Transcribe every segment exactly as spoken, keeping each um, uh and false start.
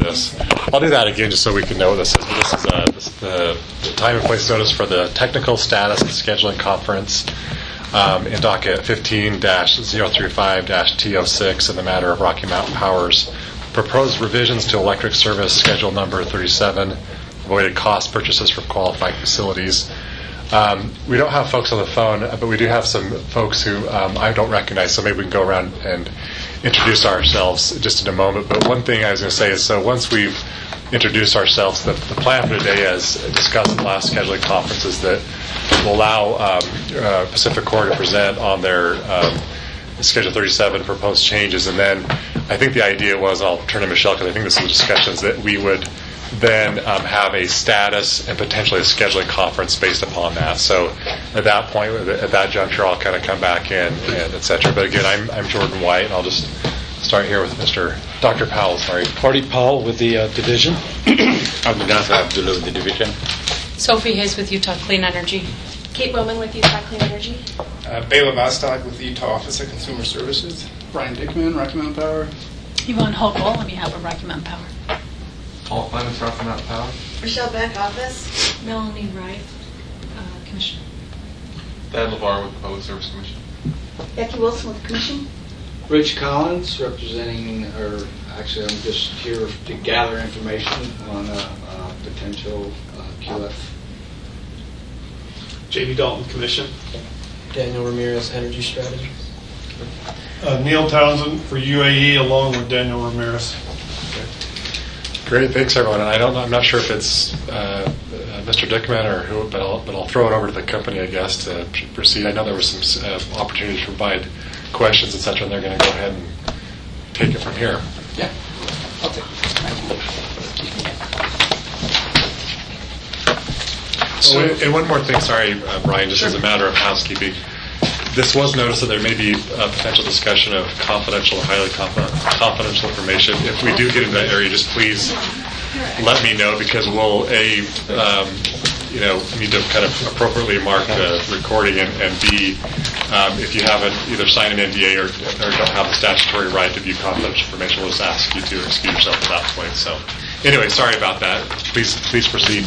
this. I'll do that again just so we can know what this is. This is, uh, this is the, the time and place notice for the technical status and scheduling conference um, in docket fifteen dash zero three five dash T oh six in the matter of Rocky Mountain Power's proposed revisions to electric service schedule number thirty-seven, avoided cost purchases from qualified facilities. Um, we don't have folks on the phone, but we do have some folks who um, I don't recognize, so maybe we can go around and introduce ourselves just in a moment. But one thing I was going to say is, so once we've introduced ourselves, the, the plan for today, as discussed in the last scheduling conference, is that we'll allow um, uh, Pacific Core to present on their um, Schedule thirty-seven proposed changes, and then I think the idea was, I'll turn to Michelle because I think this is the discussions, that we would then um, have a status and potentially a scheduling conference based upon that. So at that point, at that juncture, I'll kind of come back in and et cetera. But again, I'm, I'm Jordan White, and I'll just start here with Mister Doctor Powell. Sorry, Artie Powell with the uh, division. Abdullah Abdullah with the division. Sophie Hayes with Utah Clean Energy. Kate Bowman with Utah Clean Energy. Uh, Bela Vostok with the Utah Office of Consumer Services. Brian Dickman, Rocky Mountain Power. Yvonne Hochul on behalf of Rocky Mountain Power. Paul Clements, Rocky Mountain Power. Rochelle Beck, Office. Melanie Wright, uh, Commission. Thad LeVar with the Public Service Commission. Becky Wilson with the Commission. Rich Collins, representing, or actually I'm just here to gather information on a, a potential uh, Q F. J D Dalton, Commission. Daniel Ramirez, Energy Strategy. Uh, Neil Townsend for U A E, along with Daniel Ramirez. Okay. Great, thanks everyone. And I don't, I'm not sure if it's uh, uh, Mister Dickman or who, but I'll, but I'll throw it over to the company, I guess, to proceed. I know there was some uh, opportunity to provide questions, et cetera, and they're going to go ahead and take it from here. Yeah, I'll take it. Thank you. So, and one more thing, sorry, uh, Brian, just sure. as a matter of housekeeping. This was noticed that there may be a potential discussion of confidential or highly confidential information. If we do get into that area, just please let me know, because we'll, A, um, you know, need to kind of appropriately mark the recording, and, and B, um, if you haven't either signed an N D A or, or don't have the statutory right to view confidential information, we'll just ask you to excuse yourself at that point. So, anyway, sorry about that. Please, please proceed.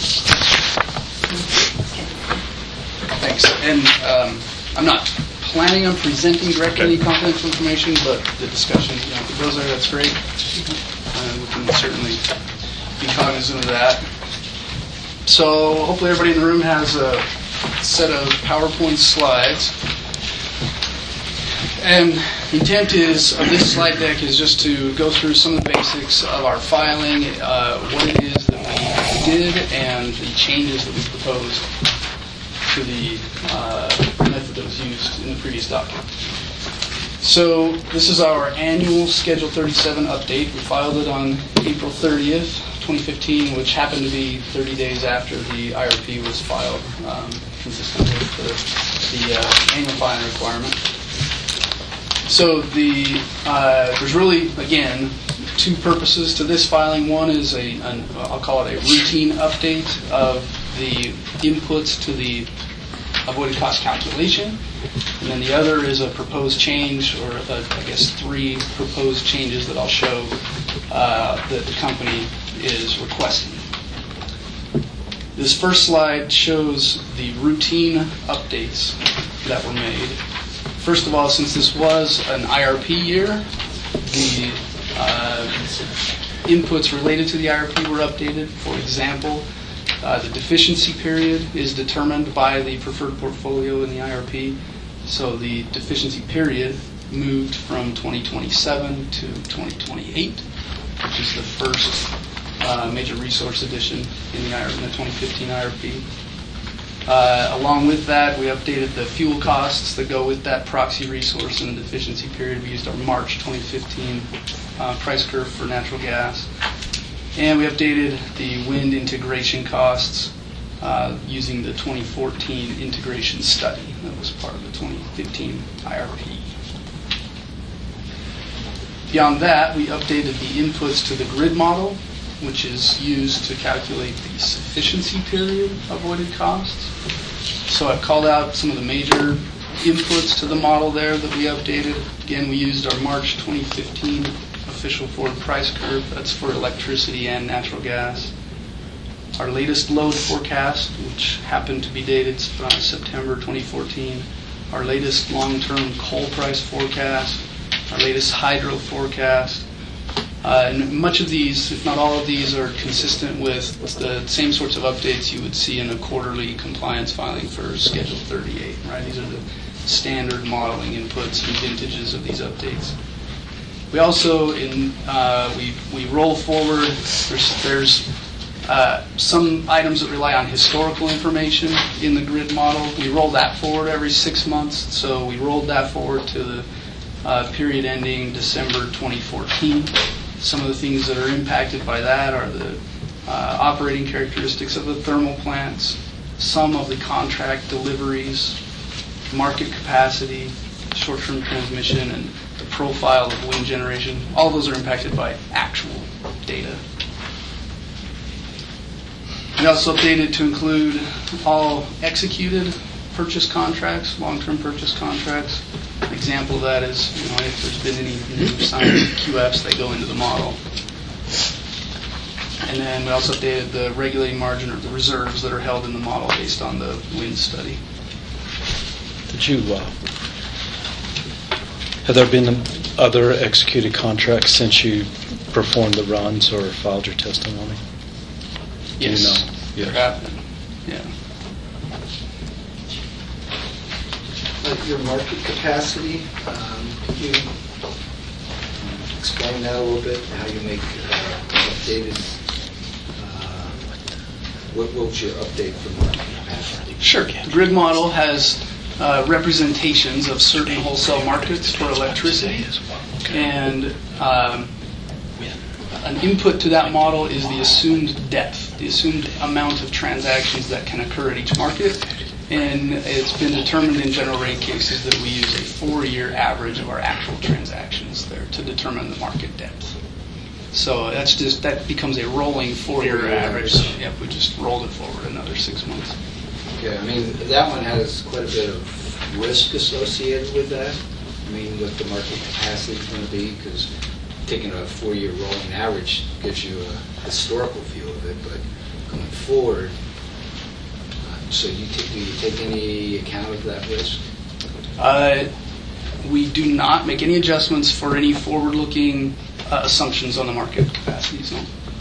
Thanks. And um, I'm not planning on presenting directly any confidential information, but the discussion, you know, if it goes there, that's great. Uh, we can certainly be cognizant of that. So hopefully everybody in the room has a set of PowerPoint slides. And the intent is of this slide deck is just to go through some of the basics of our filing, uh, what it is that we did, and the changes that we proposed to the uh, method that was used in the previous document. So this is our annual Schedule thirty-seven update. We filed it on April thirtieth, twenty fifteen, which happened to be thirty days after the I R P was filed, um, consistent with the, the uh, annual filing requirement. So the uh, there's really, again, two purposes to this filing. One is a, an, I'll call it a routine update of the inputs to the avoided cost calculation, and then the other is a proposed change, or a, I guess three proposed changes that I'll show uh, that the company is requesting. This first slide shows the routine updates that were made. First of all, since this was an I R P year, the uh, inputs related to the I R P were updated. For example, uh, the deficiency period is determined by the preferred portfolio in the I R P. So the deficiency period moved from twenty twenty-seven to twenty twenty-eight, which is the first uh, major resource addition in the, I R P, in the twenty fifteen I R P. Uh, along with that, we updated the fuel costs that go with that proxy resource in the deficiency period. We used our March twenty fifteen uh, price curve for natural gas. And we updated the wind integration costs uh, using the twenty fourteen integration study that was part of the twenty fifteen I R P. Beyond that, we updated the inputs to the grid model, which is used to calculate the sufficiency period avoided costs. So I've called out some of the major inputs to the model there that we updated. Again, we used our March twenty fifteen official forward price curve. That's for electricity and natural gas. Our latest load forecast, which happened to be dated uh, September twenty fourteen. Our latest long-term coal price forecast. Our latest hydro forecast. Uh, and much of these, if not all of these, are consistent with the same sorts of updates you would see in a quarterly compliance filing for Schedule thirty-eight. Right? These are the standard modeling inputs and vintages of these updates. We also, in uh, we we roll forward. There's, there's uh, some items that rely on historical information in the grid model. We roll that forward every six months. So we rolled that forward to the uh, period ending December twenty fourteen. Some of the things that are impacted by that are the uh, operating characteristics of the thermal plants, some of the contract deliveries, market capacity, short-term transmission, and the profile of wind generation. All of those are impacted by actual data. We also updated to include all executed purchase contracts, long-term purchase contracts. An example of that is, you know, if there's been any new signed Q Fs, they go into the model. And then we also updated the regulating margin or the reserves that are held in the model based on the wind study. Did you, uh, have there been other executed contracts since you performed the runs or filed your testimony? Do Yes, you know? Yes. there have been. Yeah. Like your market capacity, um, could you um, explain that a little bit, how you make uh, updated, uh, what, what was your update for market capacity? Sure. The grid model has uh, representations of certain wholesale markets for electricity, and um, an input to that model is the assumed depth, the assumed amount of transactions that can occur at each market. And it's been determined in general rate cases that we use a four-year average of our actual transactions there to determine the market depth. So that's just that becomes a rolling four-year Four-year average. average. Yep, we just rolled it forward another six months. Okay, I mean, that one has quite a bit of risk associated with that. I mean, what the market capacity is going to be, because taking a four-year rolling average gives you a historical view of it, but going forward, so you take, do you take any account of that risk? Uh, we do not make any adjustments for any forward-looking uh, assumptions on the market capacities. No.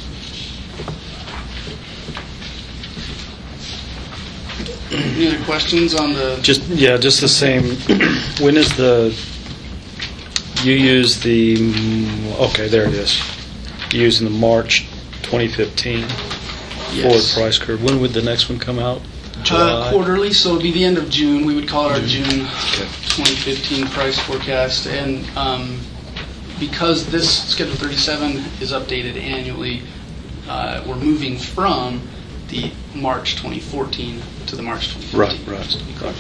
Any other questions on the? Just yeah, just the same. When is the? You use the okay, there it is. You're using the March twenty fifteen Yes. forward price curve. When would the next one come out? July? Uh, quarterly, so it'd be the end of June. We would call it our June. June Okay. twenty fifteen price forecast. And um, because this Schedule thirty-seven is updated annually, uh, we're moving from the March twenty fourteen to the March twenty fifteen. Right, right. Just to be clear.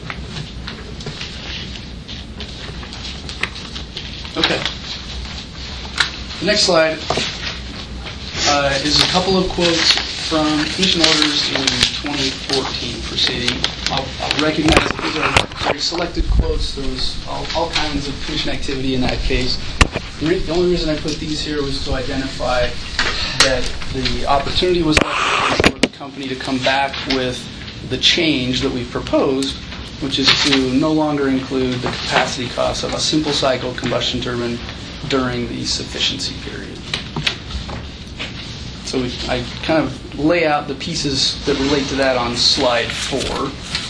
Okay. The next slide uh, is a couple of quotes from commission orders in twenty fourteen proceeding. I'll, I'll recognize that these are very selected quotes. There was all, all kinds of commission activity in that case. The re- the only reason I put these here was to identify that the opportunity was left for the company to come back with the change that we proposed, which is to no longer include the capacity costs of a simple cycle combustion turbine during the sufficiency period. So we, I kind of lay out the pieces that relate to that on slide four.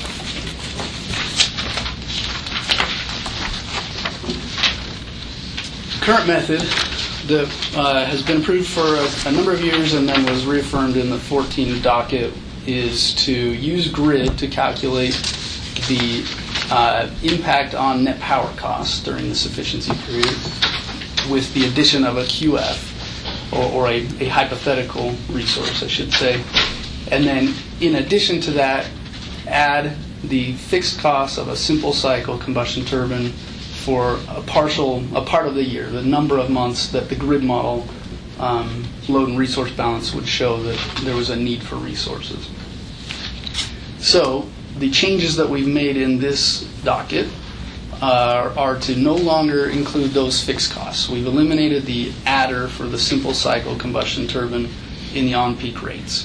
Current method that uh, has been approved for a, a number of years and then was reaffirmed in the fourteen docket is to use grid to calculate the uh, impact on net power costs during the sufficiency period with the addition of a Q F, or, or a, a hypothetical resource, I should say. And then in addition to that, add the fixed cost of a simple cycle combustion turbine for a partial, a part of the year, the number of months that the grid model um, load and resource balance would show that there was a need for resources. So the changes that we've made in this docket uh, are to no longer include those fixed costs. We've eliminated the adder for the simple cycle combustion turbine in the on-peak rates.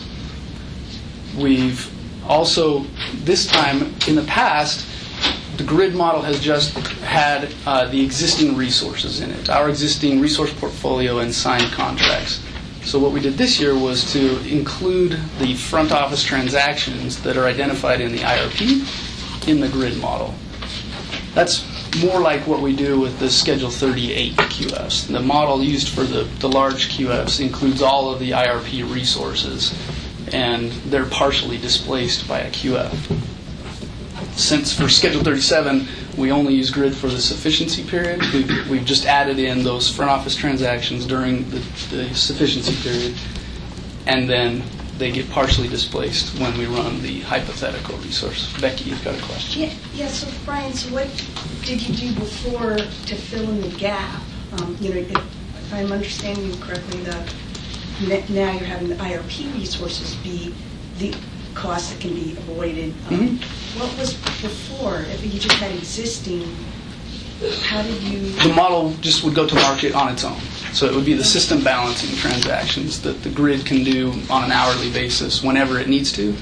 We've also, this time, in the past, the grid model has just had uh, the existing resources in it, our existing resource portfolio and signed contracts. So what we did this year was to include the front office transactions that are identified in the I R P in the grid model. That's more like what we do with the Schedule thirty-eight Q Fs. The model used for the, the large Q Fs includes all of the I R P resources, and they're partially displaced by a Q F. Since for Schedule thirty-seven, we only use grid for the sufficiency period, we've, we've just added in those front office transactions during the, the sufficiency period, and then they get partially displaced when we run the hypothetical resource. Becky, you've got a question. Yeah, yeah, so Brian, so what did you do before to fill in the gap? Um, you know, if, if I'm understanding you correctly, the now you're having the I R P resources be the costs that can be avoided. Um, Mm-hmm. What was before? If you just had existing, how did you... The model just would go to market on its own. So it would be the system balancing transactions that the grid can do on an hourly basis whenever it needs to.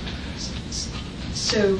So,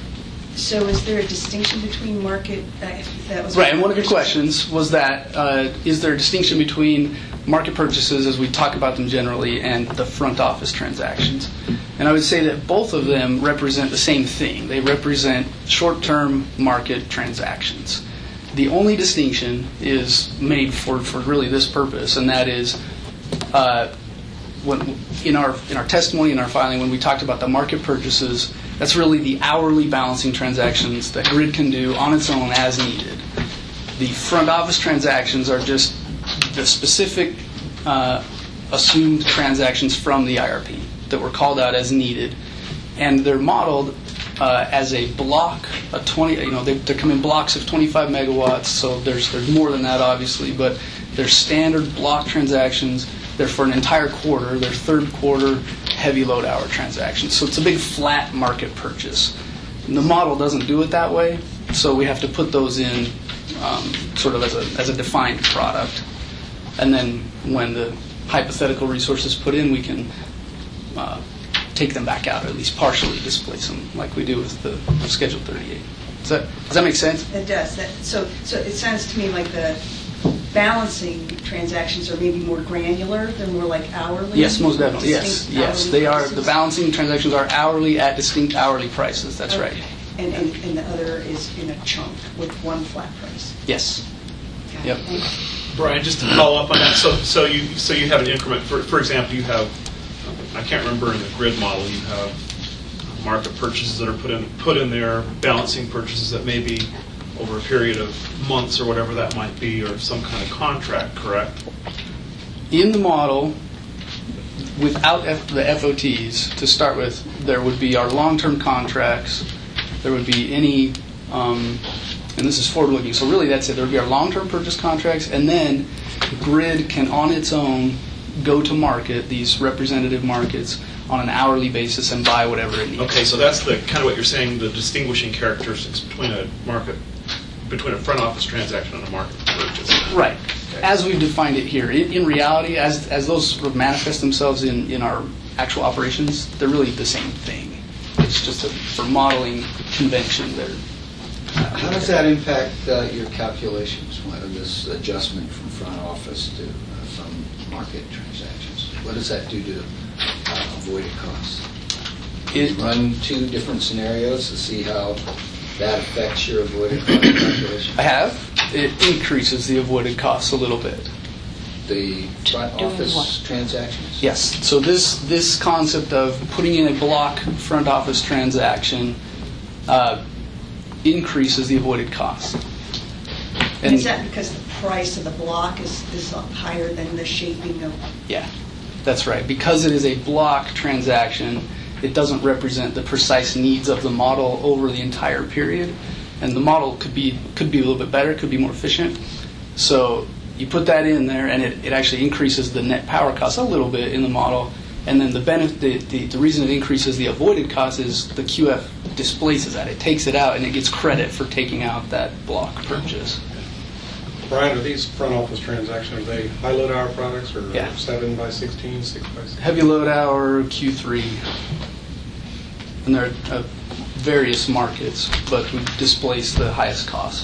so is there a distinction between market? Uh, if that was Right, and one of your questions was that uh, is there a distinction between market purchases, as we talk about them generally, and the front office transactions? And I would say that both of them represent the same thing. They represent short-term market transactions. The only distinction is made for, for really this purpose, and that is uh, when, in our in our testimony, in our filing, when we talked about the market purchases, that's really the hourly balancing transactions that grid can do on its own as needed. The front office transactions are just the specific uh, assumed transactions from the I R P that were called out as needed, and they're modeled uh, as a block, a twenty. You know, they, they come in blocks of twenty-five megawatts. So there's there's more than that, obviously, but they're standard block transactions. They're for an entire quarter. They're third quarter heavy load hour transactions. So it's a big flat market purchase. And the model doesn't do it that way, so we have to put those in um, sort of as a as a defined product, and then when the hypothetical resources put in, we can Uh, take them back out, or at least partially displace them, like we do with the Schedule thirty-eight. Does that does that make sense? It does. That, so, so it sounds to me like the balancing transactions are maybe more granular. They're more like hourly. Yes, most definitely. Yes, distinct yes, hourly they are. prices? The balancing transactions are hourly at distinct hourly prices. That's Okay. right. And, and and the other is in a chunk with one flat price. Yes. Got Yep. it. Thank you. Brian, just to follow up on that, so so you so you have an increment. For for example, you have, I can't remember in the grid model, you have market purchases that are put in put in there, balancing purchases that may be over a period of months or whatever that might be, or some kind of contract, correct? In the model, without F- the F O Ts, to start with, there would be our long-term contracts. There would be any, um, and this is forward-looking, so really that's it. There would be our long-term purchase contracts, and then grid can, on its own, go to market, these representative markets, on an hourly basis and buy whatever it needs. Okay, so that's the kind of what you're saying, the distinguishing characteristics between a market, between a front office transaction and a market purchase. Right. As we've defined it here. In, in reality, as as those sort of manifest themselves in, in our actual operations, they're really the same thing. It's just a, for modeling convention. They're, uh, How does that impact uh, your calculations, when this adjustment from front office to uh, from market transactions? What does that do to uh, avoided costs? It- You run two different scenarios to see how that affects your avoided cost calculation? I have. It increases the avoided costs a little bit. The front Doing office what? transactions? Yes. So this this concept of putting in a block front office transaction uh, increases the avoided costs. And is that because the price of the block is, is higher than the shaping of... Yeah, that's right. Because it is a block transaction, it doesn't represent the precise needs of the model over the entire period. And the model could be could be a little bit better, could be more efficient. So you put that in there, and it, it actually increases the net power cost a little bit in the model, And then the, benefit, the, the, the reason it increases the avoided cost is the Q F displaces that. It takes it out and it gets credit for taking out that block purchase. Brian, are these front office transactions, are they high load hour products or Yeah. seven by sixteen, six by sixteen? Heavy load hour, Q three. And they're uh, various markets, but we displace the highest cost.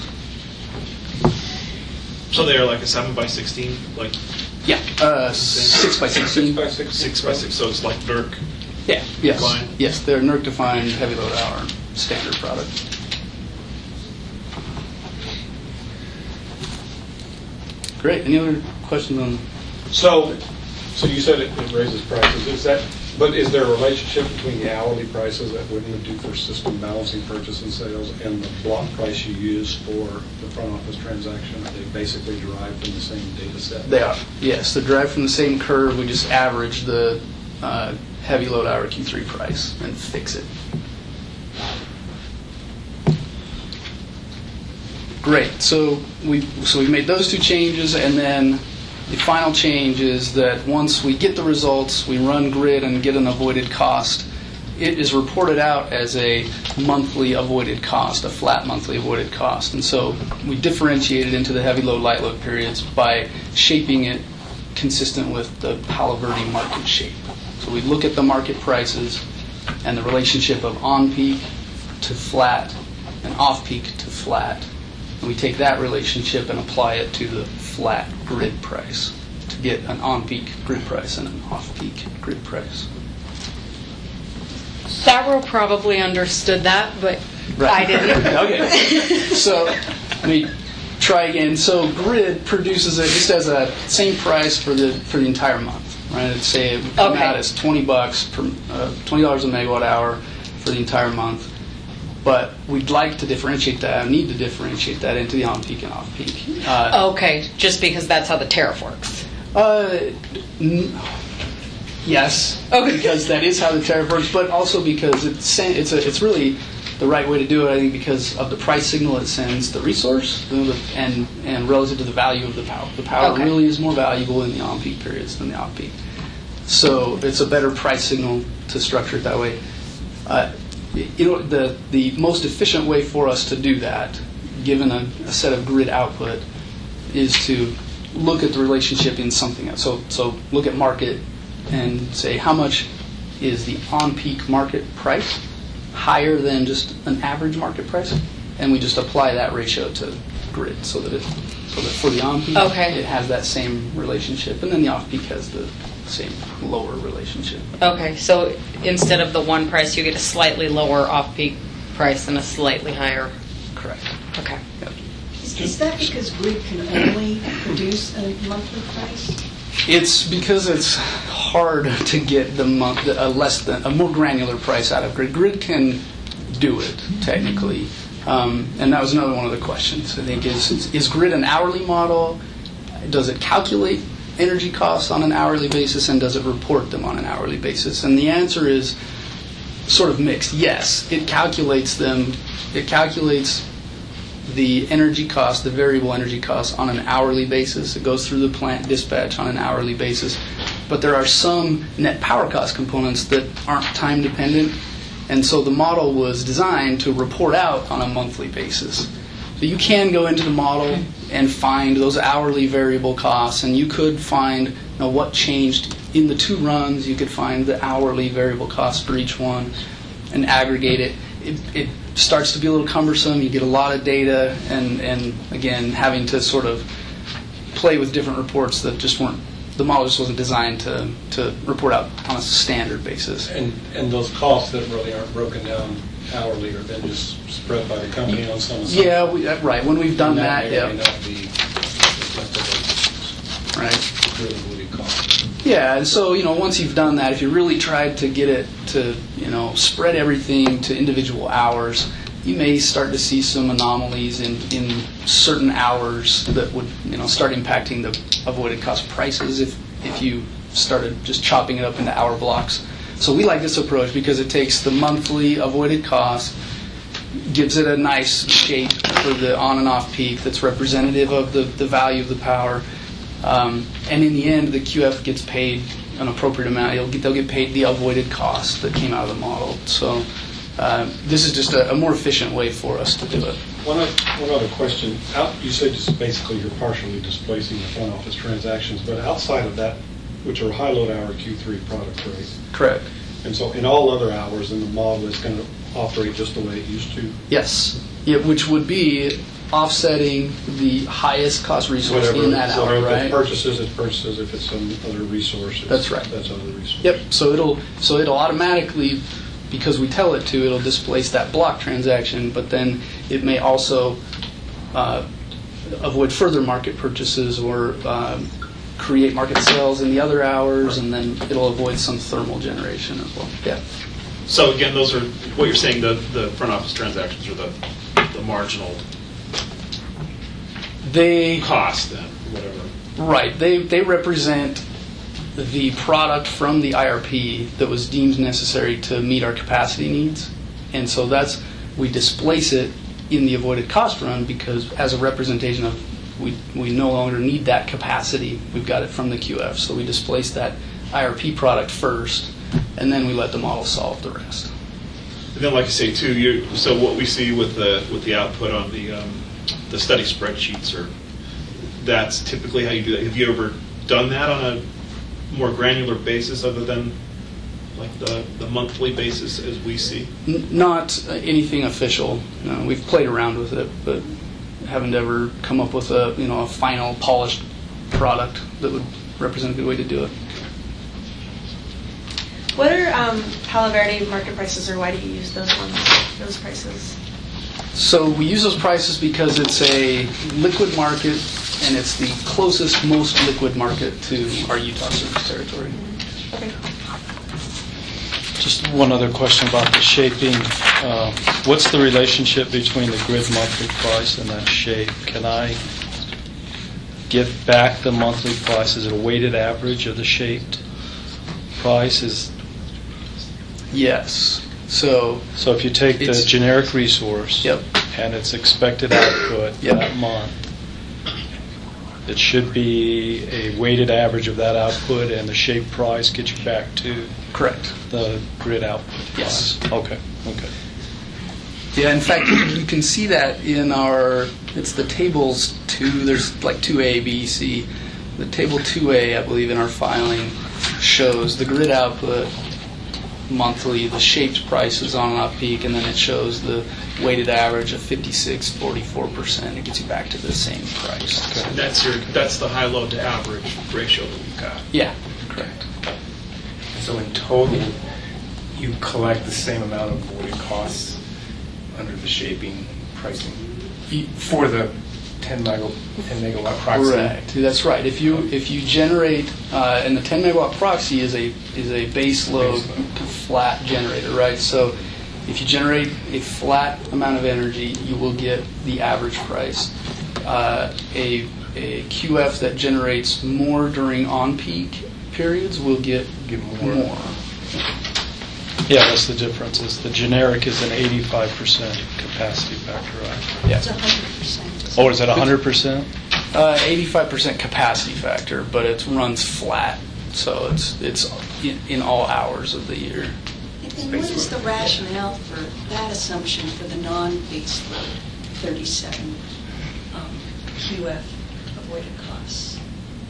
So they are like a seven by sixteen, like Yeah, uh, six by sixteen. Six by six. six by six. So it's like N E R C. Yeah, yes. Defined. Yes, they're N E R C-defined heavy load hour standard product. Great. Any other questions on? So, so you said it, it raises prices. Is that, but is there a relationship between the hourly prices that Witten would do for system balancing purchase and sales and the block price you use for the front office transaction? Are they basically derived from the same data set? They are. Yes, they're derived from the same curve. We just average the uh, heavy load hour Q three price and fix it. Great. So we so we made those two changes, and then the final change is that once we get the results, we run grid and get an avoided cost. It is reported out as a monthly avoided cost, a flat monthly avoided cost. And so we differentiate it into the heavy load, light load periods by shaping it consistent with the Palo Verde market shape. So we look at the market prices and the relationship of on-peak to flat and off-peak to flat. And we take that relationship and apply it to the flat grid price to get an on-peak grid price and an off-peak grid price. Savro probably understood that, but I didn't. Okay. So let me try again. So grid produces it just as a same price for the for the entire month, right? Let's say it would come Okay. out as twenty bucks per uh, twenty dollars a megawatt hour for the entire month. But we'd like to differentiate that, need to differentiate that into the on-peak and off-peak. Uh, Okay, just because that's how the tariff works. Uh, n- yes, Okay. because that is how the tariff works, but also because it's sen- it's a, it's really the right way to do it. I think because of the price signal it sends the resource, the- and and relative to the value of the power. The power Okay. really is more valuable in the on-peak periods than the off-peak. So it's a better price signal to structure it that way. Uh, you know, the the most efficient way for us to do that, given a, a set of grid output, is to look at the relationship in something else. So, so look at market and say how much is the on-peak market price higher than just an average market price, and we just apply that ratio to grid so that it so that for the on-peak Okay. it has that same relationship, and then the off-peak has the same lower relationship. Okay, so instead of the one price, you get a slightly lower off-peak price and a slightly higher. Correct. Okay. Yep. Is, is that because grid can only produce a monthly price? It's because it's hard to get the month a less than a more granular price out of grid. Grid can do it technically, um, and that was another one of the questions. I think is, is is grid an hourly model? Does it calculate energy costs on an hourly basis, and does it report them on an hourly basis? And the answer is sort of mixed. Yes, it calculates them. It calculates the energy cost, the variable energy cost, on an hourly basis. It goes through the plant dispatch on an hourly basis. But there are some net power cost components that aren't time dependent, and so the model was designed to report out on a monthly basis. So you can go into the model and find those hourly variable costs, and you could find, you know, what changed in the two runs. You could find the hourly variable costs for each one and aggregate it. It, it starts to be a little cumbersome. You get a lot of data, and, and again, having to sort of play with different reports that just weren't, the model just wasn't designed to, to report out on a standard basis. And and those costs that really aren't broken down hourly are then just spread by the company on some assumption. Yeah, we, uh, right. When we've done And that, may yeah. or may not be reflective of Right. really cost. Yeah, and so, you know, once you've done that, if you really tried to get it to, you know, spread everything to individual hours, you may start to see some anomalies in, in certain hours that would, you know, start impacting the avoided cost prices if, if you started just chopping it up into hour blocks. So we like this approach because it takes the monthly avoided cost, gives it a nice shape for the on and off peak that's representative of the, the value of the power. Um, and in the end, the Q F gets paid an appropriate amount. You'll get, they'll get paid the avoided cost that came out of the model. So uh, this is just a, a more efficient way for us to do it. One, oth- one other question. Out, you said just basically you're partially displacing the front office transactions, but outside of that, which are high load hour Q three product rate. Correct. And so in all other hours, then the model is going to operate just the way it used to? Yes. Yeah, which would be offsetting the highest cost resource Whatever. in that so hour, if right? it's purchases, it's purchases. If it's some other resource, it's, That's right. That's other resource. Yep. So it'll so it'll automatically, because we tell it to, it'll displace that block transaction, but then it may also uh, avoid further market purchases or um, create market sales in the other hours, and then it'll avoid some thermal generation as well. Yeah. So again, those are what you're saying. The the front office transactions are the the marginal They cost then, whatever. Right. They they represent the product from the I R P that was deemed necessary to meet our capacity needs, and so that's we displace it in the avoided cost run because as a representation of we we no longer need that capacity. We've got it from the Q F, so we displace that I R P product first, and then we let the model solve the rest. And then, like you say, too, you so what we see with the with the output on the um, the study spreadsheets, or that's typically how you do that. Have you ever done that on a more granular basis, other than like the, the monthly basis as we see? N- not uh, anything official. No, we've played around with it, but haven't ever come up with a you know a final polished product that would represent a good way to do it. What are um, Palo Verde market prices, or why do you use those ones, those prices? So we use those prices because it's a liquid market, and it's the closest, most liquid market to our Utah service territory. Okay. Just one other question about the shaping. Uh, what's the relationship between the grid monthly price and that shape? Can I get back the monthly price? Is it a weighted average of the shaped price? Is Yes. So so if you take the it's- generic resource Yep. and its expected output Yep. that month, it should be a weighted average of that output, and the shape price gets you back to Correct. the grid output Yes. price. Okay. Okay. Yeah, in fact, you can see that in our, it's the tables two, there's like two A, B, C. The table two A, I believe, in our filing shows the grid output monthly, the shaped prices on an off-peak, and then it shows the weighted average of fifty-six, forty-four percent. It gets you back to the same price. Okay. That's your that's the high load to average ratio that we've got. Yeah, correct. So in total, you collect the same amount of avoided costs under the shaping pricing for the ten mega, ten megawatt proxy. Correct. That's right. If you if you generate, uh, and the ten megawatt proxy is a is a base load flat generator, right? So if you generate a flat amount of energy, you will get the average price. Uh, a a Q F that generates more during on-peak periods will get Get more. more. Yeah, that's the difference. Is the generic is an eighty-five percent capacity factor, right? Yeah. It's one hundred percent. Oh, is it one hundred percent? Uh, eighty-five percent capacity factor, but it runs flat, so it's it's in, in all hours of the year. And what is the rationale for that assumption for the non-base load thirty-seven um, Q F avoided costs?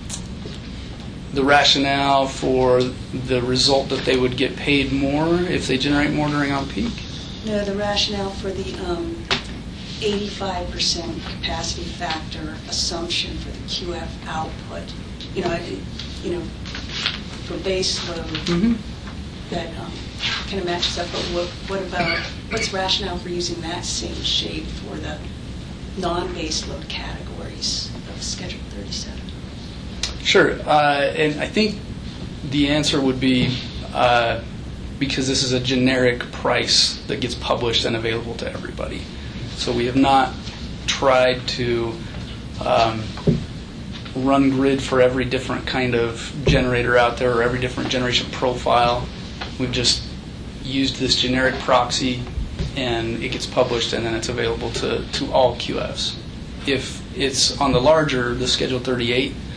The rationale for the result that they would get paid more if they generate more during on-peak? No, the rationale for the um, eighty-five percent capacity factor assumption for the Q F output. You know, it, you know, for base load, Mm-hmm. that um, kind of matches up. But what, what about what's rationale for using that same shape for the non-base load categories of Schedule thirty-seven? Sure, uh, and I think the answer would be uh, because this is a generic price that gets published and available to everybody. So we have not tried to um, run grid for every different kind of generator out there or every different generation profile. We've just used this generic proxy, and it gets published, and then it's available to, to all Q Fs. If it's on the larger, the Schedule thirty-eight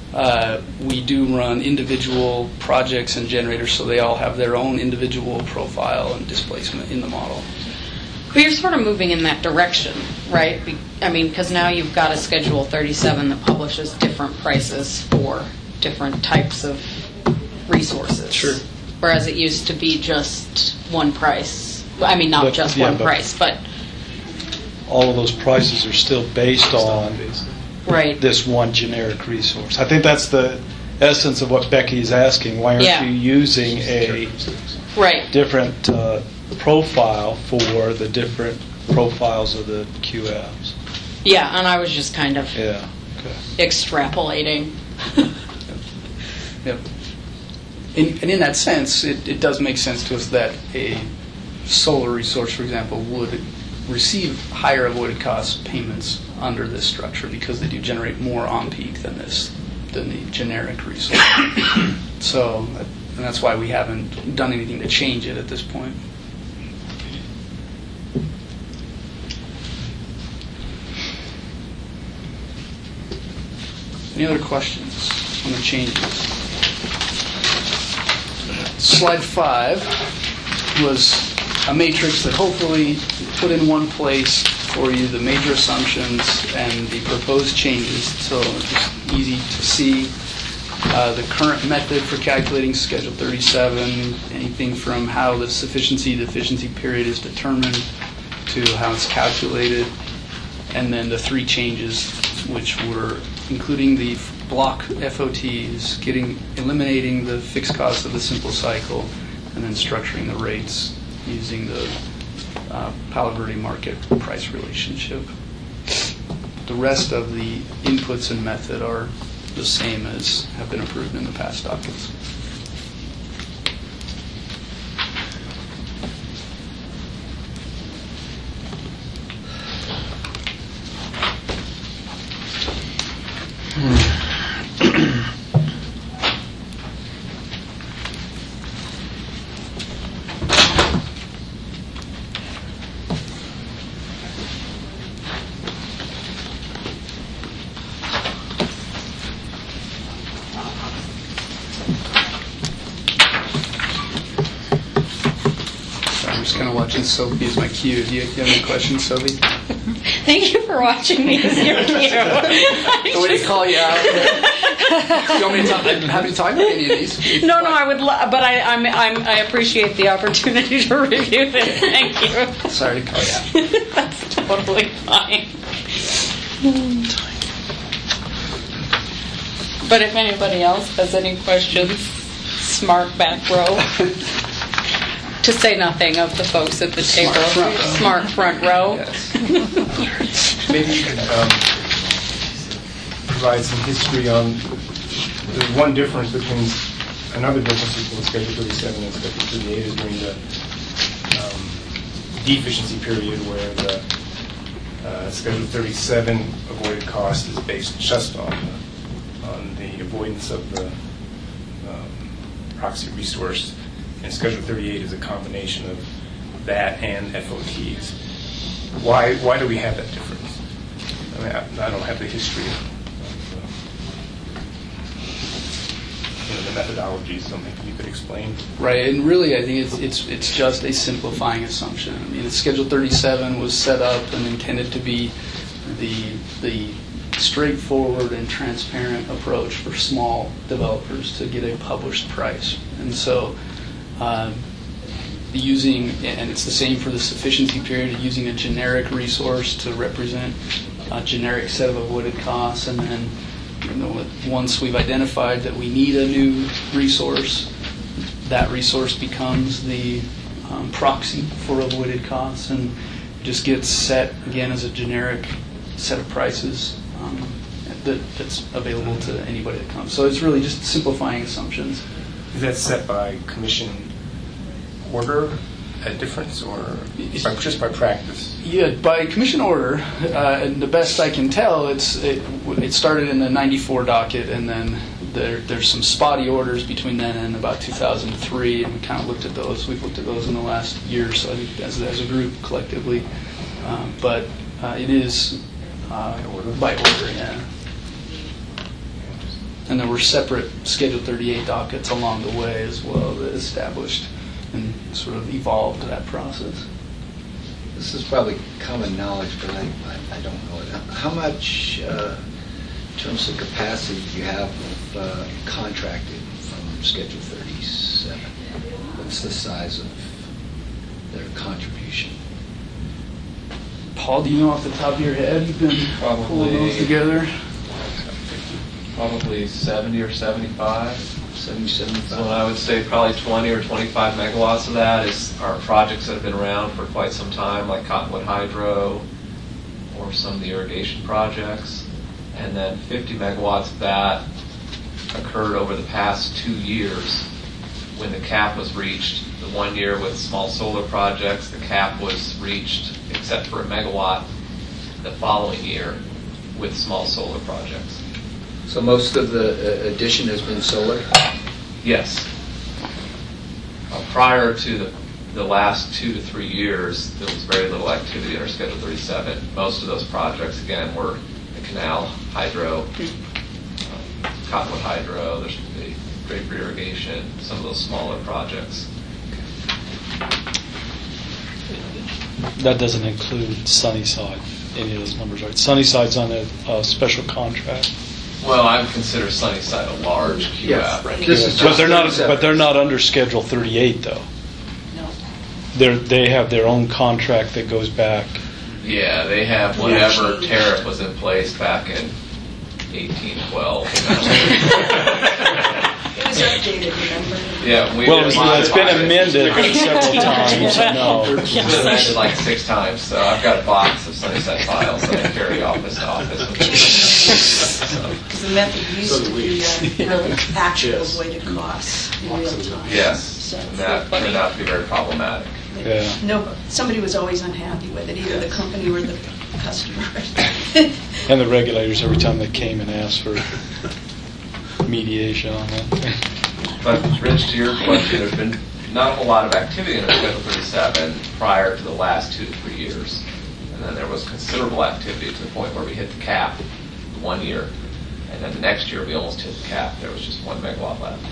Uh, we do run individual projects and generators, so they all have their own individual profile and displacement in the model. But you're sort of moving in that direction, right? Be- I mean, because now you've got a Schedule thirty-seven that publishes different prices for different types of resources. Sure. Whereas it used to be just one price. I mean, not But- just yeah, one but- price, but All of those prices are still based on right. this one generic resource. I think that's the essence of what Becky is asking. Why aren't Yeah. you using a Right. different uh, profile for the different profiles of the Q Fs? Yeah, and I was just kind of Yeah. Okay. extrapolating. Yep. In, and in that sense, it, it does make sense to us that a solar resource, for example, would receive higher avoided cost payments under this structure because they do generate more on-peak than this, than the generic resource. So, and that's why we haven't done anything to change it at this point. Any other questions on the changes? Slide five was a matrix that hopefully put in one place for you the major assumptions and the proposed changes, so it's easy to see uh, the current method for calculating Schedule thirty-seven, anything from how the sufficiency deficiency period is determined to how it's calculated, and then the three changes, which were including the block F O Ts, getting eliminating the fixed cost of the simple cycle, and then structuring the rates using the uh, Palo Verde market price relationship. The rest of the inputs and method are the same as have been approved in the past dockets. I'm just kind of watching Sophie as my cue. Do you have any questions, Sophie? Thank you for watching me as your cue. The way to call you out. You want me to talk? I'm happy to talk about any of these. No, no, I would, lo- but I, I'm, I'm, I appreciate the opportunity to review this. Thank you. Sorry to call you out. That's totally fine. But if anybody else has any questions, smart back row. To say nothing of the folks at the table. Smart front row. Smart front row. Yes. Maybe you could um, provide some history on the one difference between, another difference between Schedule thirty-seven and Schedule thirty-eight is during the um, deficiency period where the uh, Schedule thirty-seven avoided cost is based just on the, on the avoidance of the um, proxy resource, and Schedule thirty-eight is a combination of that and F O Ts. Why why do we have that difference? I mean, I, I don't have the history of, of uh, you know, the methodology, so maybe you could explain. Right, and really, I think it's it's it's just a simplifying assumption. I mean, the Schedule thirty-seven was set up and intended to be the the straightforward and transparent approach for small developers to get a published price, and so. Um, using, and it's the same for the sufficiency period, using a generic resource to represent a generic set of avoided costs, and then you know, once we've identified that we need a new resource, that resource becomes the um, proxy for avoided costs and just gets set again as a generic set of prices um, that, that's available to anybody that comes. So it's really just simplifying assumptions. Is that set by commission order, a difference, or by, just by practice? Yeah, by commission order, uh, and the best I can tell, it's it, it started in the ninety-four docket, and then there, there's some spotty orders between then and about two thousand three, and we kind of looked at those. We've looked at those in the last year or so, I think, as, as a group collectively. Um, but uh, it is uh, by order, yeah. And there were separate Schedule thirty-eight dockets along the way as well that established and sort of evolved that process. This is probably common knowledge, but I, I, I don't know it. How much, uh, in terms of capacity, do you have uh, contracted from Schedule thirty-seven? What's the size of their contribution? Paul, do you know off the top of your head? You've been Probably- pulling those together. Probably seventy or seventy-five. seventy, seventy-five? So I would say probably twenty or twenty-five megawatts of that is our projects that have been around for quite some time, like Cottonwood Hydro or some of the irrigation projects. And then fifty megawatts of that occurred over the past two years when the cap was reached. The one year with small solar projects, the cap was reached except for a megawatt the following year with small solar projects. So most of the uh, addition has been solar? Yes. Uh, prior to the, the last two to three years, there was very little activity in our Schedule thirty-seven. Most of those projects, again, were the Canal Hydro, uh, Cottonwood Hydro, there's the Draper Irrigation, some of those smaller projects. That doesn't include Sunnyside, any of those numbers, right? Sunnyside's on a, a special contract. Well, I would consider Sunnyside a large Q F. Yeah, this is But they're not, thirty-seven. but they're not under Schedule thirty-eight, though. No. They're, they have their own contract that goes back. Yeah, they have whatever tariff was in place back in eighteen twelve. It was updated, remember? Yeah, we Well, it's, modified it's been it. amended several times, no. It's been amended like six times, so I've got a box of Sunnyside files that I carry office to office. Because the method used to be uh, really actual avoided costs in real time. Yes, So, and that turned out to be very problematic. Yeah. No, somebody was always unhappy with it, either the company or the customer. And the regulators, every time they came and asked for mediation on that. But Rich, to your question, there's been not a whole lot of activity in Schedule thirty-seven prior to the last two to three years. And then there was considerable activity to the point where we hit the cap one year. And then the next year we almost hit the cap. There was just one megawatt left.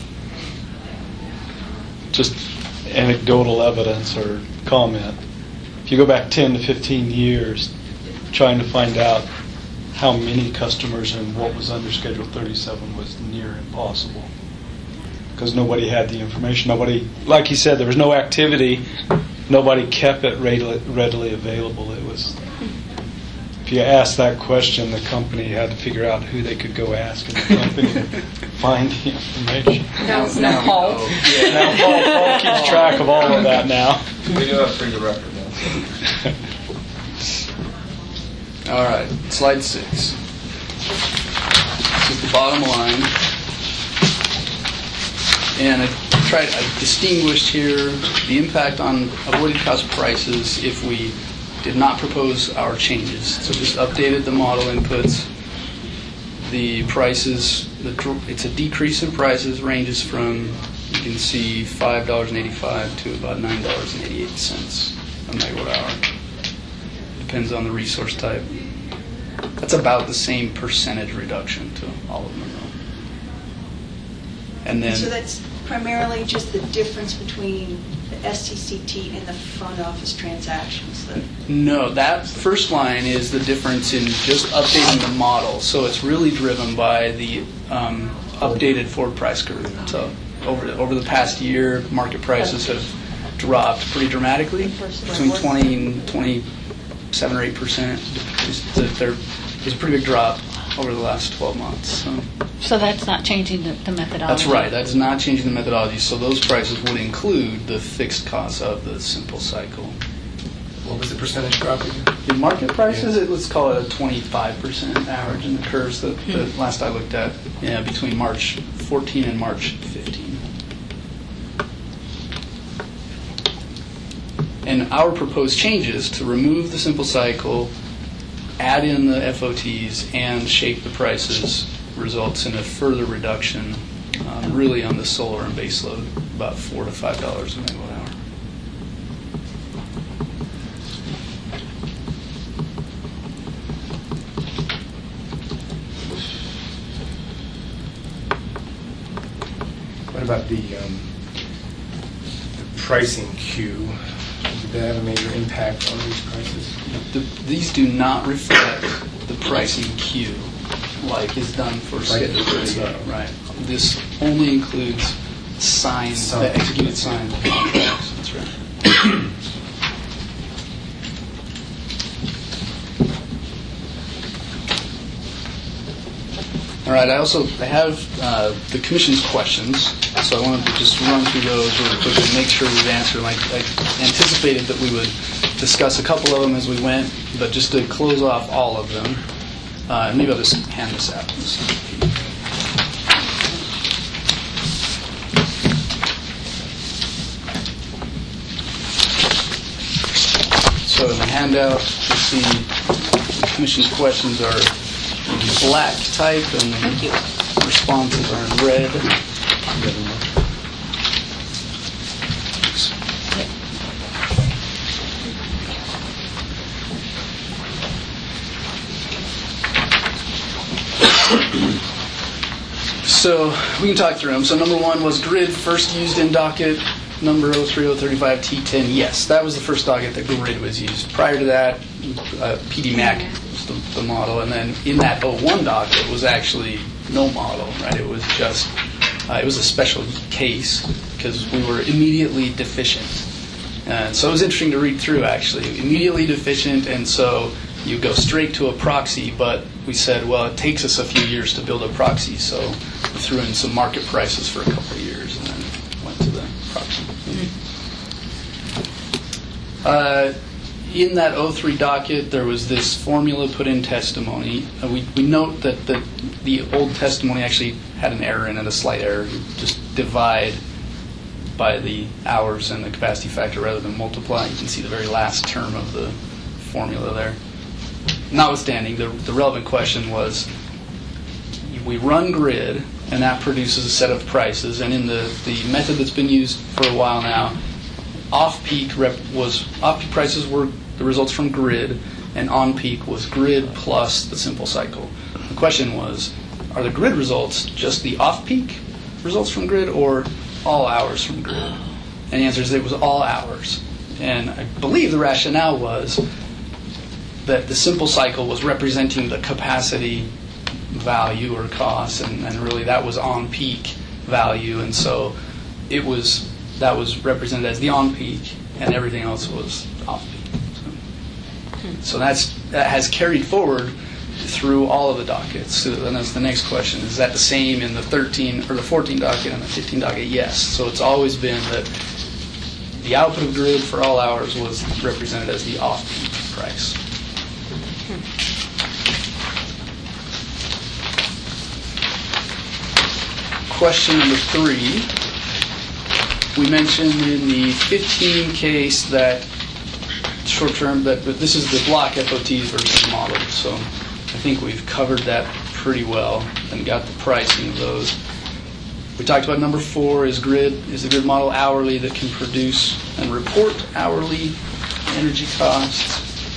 Just anecdotal evidence or comment. If you go back ten to fifteen years, trying to find out how many customers and what was under Schedule thirty-seven was near impossible. Because nobody had the information. Nobody, like he said, there was no activity. Nobody kept it readily, readily available. It was, if you asked that question, the company had to figure out who they could go ask in the company to find the information. Now, now Paul. Yeah. Now Paul, Paul keeps track of all of that now. We do have a pretty good record now. All right, slide six. This is the bottom line. And I tried, I distinguished here the impact on avoided cost prices if we did not propose our changes. So just updated the model inputs. The prices, the, dr- it's a decrease in prices, ranges from, you can see, five dollars and eighty-five cents to about nine dollars and eighty-eight cents a megawatt hour. Depends on the resource type. That's about the same percentage reduction to all of them. And then So that's primarily just the difference between the S T C T and the front office transactions. The- No, that first line is the difference in just updating the model. So it's really driven by the um, updated forward price curve. So over over the past year, market prices have dropped pretty dramatically, between twenty and twenty-seven or eight percent. There's a pretty big drop over the last twelve months. So. So that's not changing the, the methodology? That's right. That is not changing the methodology. So those prices would include the fixed costs of the simple cycle. What was the percentage drop again? The market prices, it, let's call it a twenty-five percent average in the curves that, that last I looked at, yeah, between March fourteen and March fifteen. And our proposed changes to remove the simple cycle, add in the F O Ts, and shape the prices results in a further reduction, um, really on the solar and base load, about four to five dollars a megawatt hour. about the, um, the pricing queue. Did that have a major impact on these prices? The, these do not reflect the pricing queue like is done for Like scheduled it's, radio. uh, Right. This only includes signed, Signed. the executed signed contracts. That's right. All right, I also I have uh, the commission's questions, so I wanted to just run through those really quickly and make sure we've answered them. I, I anticipated that we would discuss a couple of them as we went, but just to close off all of them, uh, maybe I'll just hand this out. So in the handout, you see the commission's questions are in black type and responses are in red. So we can talk through them. So number one was grid first used in docket number oh three oh thirty-five T ten. Yes, that was the first docket that grid was used. Prior to that, uh, P D MAC was the, the model, and then in that oh one docket was actually no model, right? It was just, uh, it was a special case because we were immediately deficient. And so it was interesting to read through, actually. Immediately deficient, and so you go straight to a proxy, but we said, well, it takes us a few years to build a proxy, so we threw in some market prices for a couple of years and then went to the proxy. Uh, in that oh three docket, there was this formula put in testimony. Uh, we, we note that the, the old testimony actually had an error in it, a slight error. You just divide by the hours and the capacity factor rather than multiply. You can see the very last term of the formula there. Notwithstanding, the, the relevant question was, we run grid, and that produces a set of prices, and in the, the method that's been used for a while now, off-peak rep was off-peak prices were the results from grid, and on-peak was grid plus the simple cycle. The question was, are the grid results just the off-peak results from grid, or all hours from grid? And the answer is it was all hours. And I believe the rationale was that the simple cycle was representing the capacity value or cost, and, and really that was on-peak value, and so it was that was represented as the on-peak, and everything else was off-peak. So, so that's that has carried forward through all of the dockets. So then that's the next question: is that the same in the thirteen or the fourteen docket and the fifteen docket? Yes. So it's always been that the output of grid for all hours was represented as the off-peak price. Question number three. We mentioned in the fifteen case that short-term, but, but this is the block F O Ts versus models. So I think we've covered that pretty well and got the pricing of those. We talked about number four is grid, is the grid model hourly that can produce and report hourly energy costs.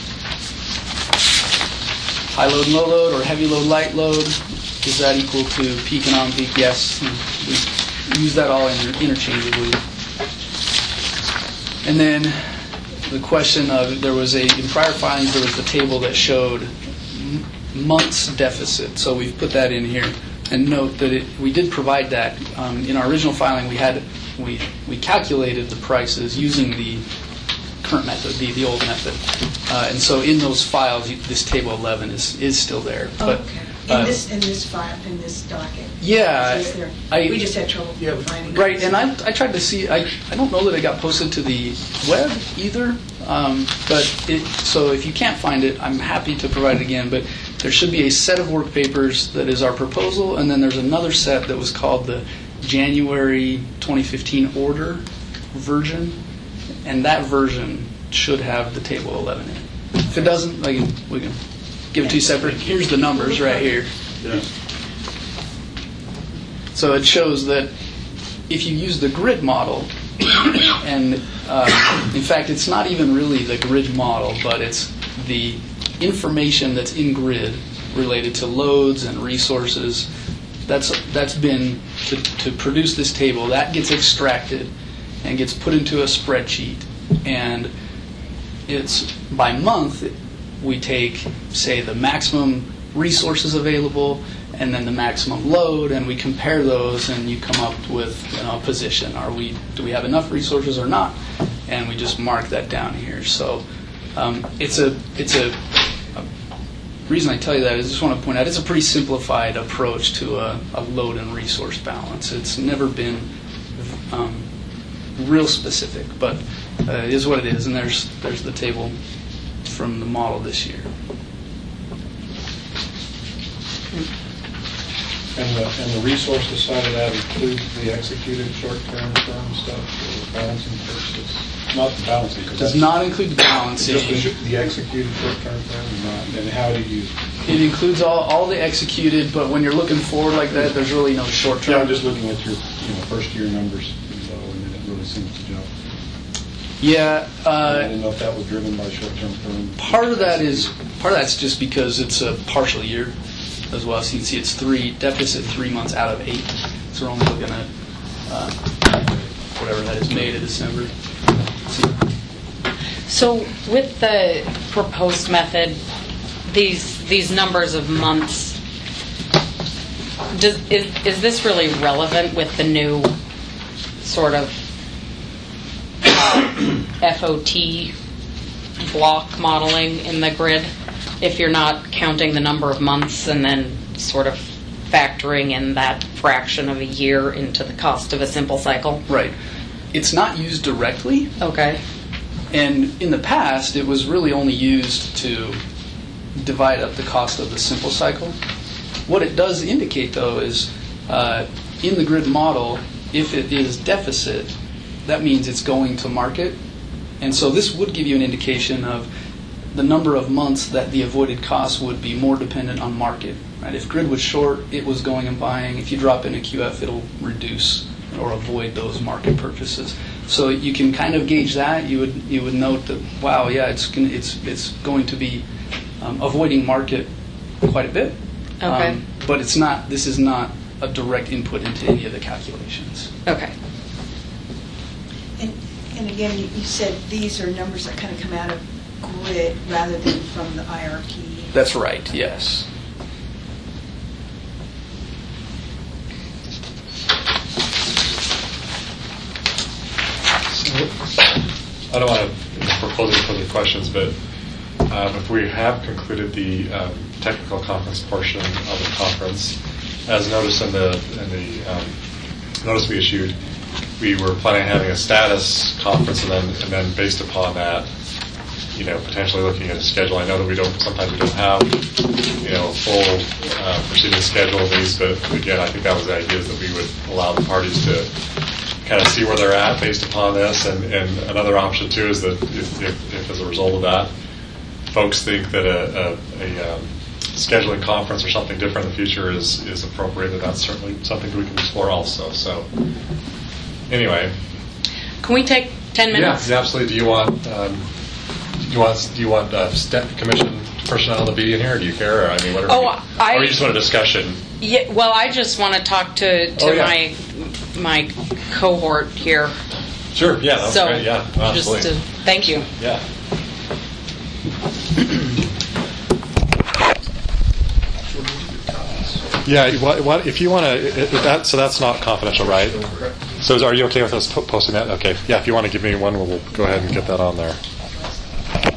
High load and low load, or heavy load, light load, is that equal to peak and on-peak? Yes. We use that all inter- interchangeably. And then the question of, there was a, in prior filings, there was the table that showed m- months deficit. So we've put that in here. And note that it, we did provide that. Um, in our original filing, we had we we calculated the prices using the current method, the, the old method. Uh, and so in those files, this table eleven is, is still there. But, okay. In uh, this in this file, in this docket. Yeah. Is there, I, we just had trouble finding it. Right, and I, I tried to see, I, I don't know that it got posted to the web either, um, but it, so if you can't find it, I'm happy to provide it again, but there should be a set of work papers that is our proposal, and then there's another set that was called the January twenty fifteen order version, and that version should have the table eleven in it. If it doesn't, like, we can give it two separate. Here's the numbers right here. Yeah. So it shows that if you use the grid model, and uh, in fact, it's not even really the grid model, but it's the information that's in grid related to loads and resources That's that's been to, to produce this table. That gets extracted and gets put into a spreadsheet, and it's by month. We take, say, the maximum resources available, and then the maximum load, and we compare those, and you come up with, you know, a position. Are we do we have enough resources or not? And we just mark that down here. So um, it's a it's a, a reason I tell you that is I just want to point out it's a pretty simplified approach to a, a load and resource balance. It's never been um, real specific, but uh, it is what it is. And there's there's the table from the model this year. And the, and the resources side of that includes the executed short-term term stuff, the balancing purchases? Not the balancing. 'cause Does that's not include the balancing. Just the, sh- the executed short-term term or not? And how do you? It includes all, all the executed, but when you're looking forward like that, there's really no short term. Yeah, I'm just looking at your, you know, first year numbers, so, and then it really seems to jump. Yeah. Uh, I didn't know if that was driven by short-term term. Part of that is part of that's just because it's a partial year as well. So you can see it's three deficit three months out of eight. So we're only looking at uh, whatever that is, May to December. So with the proposed method, these these numbers of months, does, is is this really relevant with the new sort of uh, F O T block modeling in the grid? If you're not counting the number of months and then sort of factoring in that fraction of a year into the cost of a simple cycle? Right. It's not used directly. Okay. And in the past, it was really only used to divide up the cost of the simple cycle. What it does indicate, though, is uh, in the grid model, if it is deficit, that means it's going to market. And so this would give you an indication of the number of months that the avoided costs would be more dependent on market. Right? If grid was short, it was going and buying. If you drop in a Q F, it'll reduce or avoid those market purchases. So you can kind of gauge that. You would you would note that, wow, yeah, it's gonna, it's it's going to be um, avoiding market quite a bit. Okay. Um, but it's not. This is not a direct input into any of the calculations. Okay. And, and again, you, you said these are numbers that kind of come out of grid rather than from the I R P. That's right. Yes. I don't want to propose any further questions, but um, if we have concluded the um, technical conference portion of the conference, as noticed in the in the um, notice we issued, we were planning on having a status conference, and then and then based upon that, you know, potentially looking at a schedule. I know that we don't sometimes we don't have, you know, a full uh, proceeding schedule of these, but again, I think that was the idea, is that we would allow the parties to kind of see where they're at based upon this. And, and another option too is that if, if, if as a result of that, folks think that a, a, a um, scheduling conference or something different in the future is is appropriate, then that's certainly something we can explore also. So anyway, can we take ten minutes? Yeah, absolutely. Do you want? Um, Do you want do you want uh, step commission personnel to be in here? Or do you care? Or, I mean, whatever. Oh, you, I- or you just want a discussion? Yeah. Well, I just want to talk to, to Oh, yeah. my my cohort here. Sure. Yeah. That's So great. Yeah. just Absolutely. to, thank you. Yeah. Yeah. What, what, if you want to, that so that's not confidential, right? So is, are you okay with us po- posting that? Okay. Yeah. If you want to give me one, we'll, we'll go ahead and get that on there.